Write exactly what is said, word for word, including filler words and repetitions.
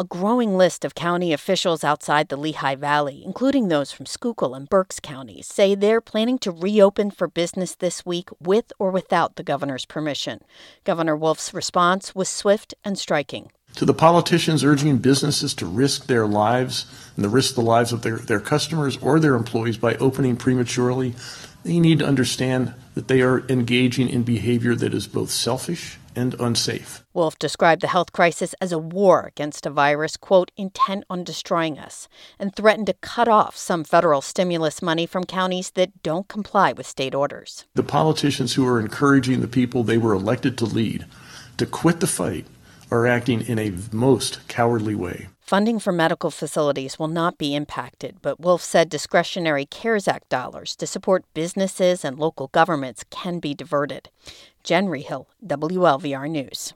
A growing list of county officials outside the Lehigh Valley, including those from Schuylkill and Berks counties, say they're planning to reopen for business this week with or without the governor's permission. Governor Wolf's response was swift and striking. To the politicians urging businesses to risk their lives and the risk the lives of their, their customers or their employees by opening prematurely, they need to understand that they are engaging in behavior that is both selfish and unsafe. Wolf described the health crisis as a war against a virus, quote, intent on destroying us, and threatened to cut off some federal stimulus money from counties that don't comply with state orders. The politicians who are encouraging the people they were elected to lead to quit the fight are acting in a most cowardly way. Funding for medical facilities will not be impacted, but Wolf said discretionary CARES Act dollars to support businesses and local governments can be diverted. Jen Rehill, W L V R News.